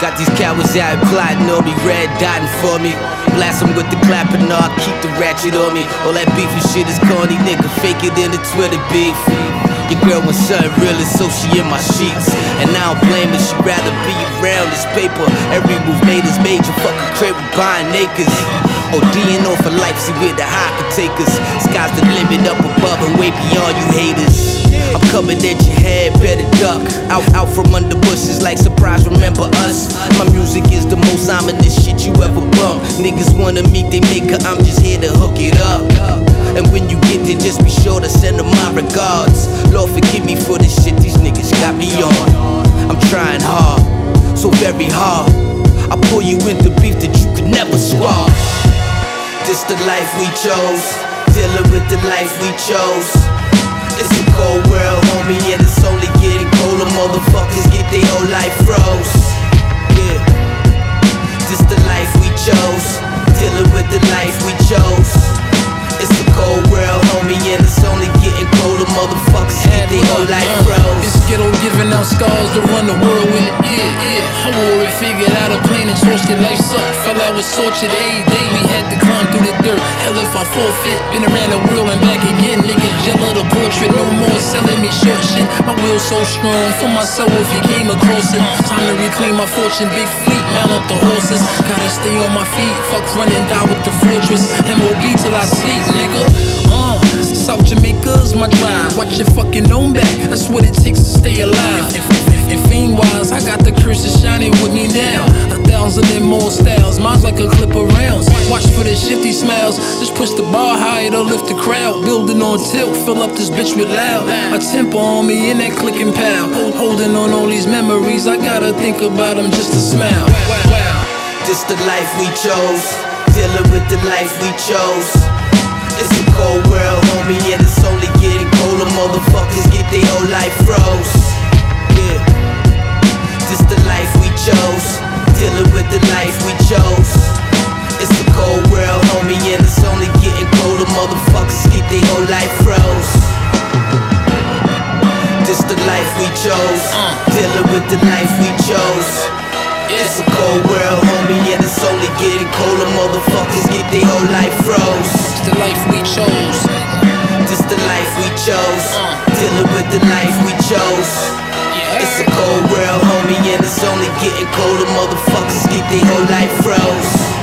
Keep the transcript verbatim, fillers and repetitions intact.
Got these cowards out plotting on me, red dotting for me. Blast them with the clapping, no, I keep the ratchet on me. All that beef and shit is corny, nigga, fake it in the Twitter beef. Your girl wants something real, so she in my sheets. And I don't blame her, she'd rather be around this paper. Every move made is major, fucking crib with buying acres. ODing off for life, see where the high can take us. Sky's the limit up above and way beyond you haters. I'm coming at your head, better duck. Out, out from under bushes like surprise, remember us. My music is the most ominous shit you ever bump. Niggas wanna meet they maker, I'm just here to hook it up. And when you get there, just be sure to send them my regards. Lord forgive me for this shit these niggas got me on. I'm trying hard, so very hard. I pull you into beef that you could never swallow. This the life we chose, dealing with the life we chose. It's a cold world, homie, and it's only getting colder. Motherfuckers get their whole life froze. Yeah, this the life we chose, dealing with the life we chose. It's a cold world, homie, and it's only getting colder. Motherfuckers get their whole life froze. It's ghetto giving out scars to run the world with it. Yeah, yeah. I wore it, figured out a plan and torched it. Life sucked, fell out with tortured every day. We had to climb through the dirt. Hell if I forfeit, been around the world and back again. Niggas gel of the portrait, no more selling me short shit. My will so strong for myself if you came across it. Time to reclaim my fortune, big fleet, mount up the horses. Gotta stay on my feet, fuck running down with the fortress. M O B till I sleep, nigga. Uh, South Jamaica's my drive. Watch your fucking own back, that's what it takes to stay alive. And fiend wise, I got the curse of shining with me now. A thousand and more styles, mine's like a clip of rounds. Watch for the shifty smiles, just push the bar higher to lift the crowd. Building on tilt, fill up this bitch with loud. A tempo on me in that click and pow. Holding on all these memories, I gotta think about them just to smile. This the life we chose, dealing with the life we chose. It's a cold world, homie, and it's only getting colder. Motherfuckers get their whole life froze. Yeah, this the life we chose, dealing with the life we chose. It's a cold world, homie, and it's only getting colder. Motherfuckers get their whole life froze. This the life we chose, dealing with the life we chose. It's a cold world, homie, and it's only getting colder. Motherfuckers get their whole life froze. It's the life we chose. This the life we chose, dealing with the life we chose. It's a cold world, homie, and it's only getting colder. Motherfuckers get their whole life froze.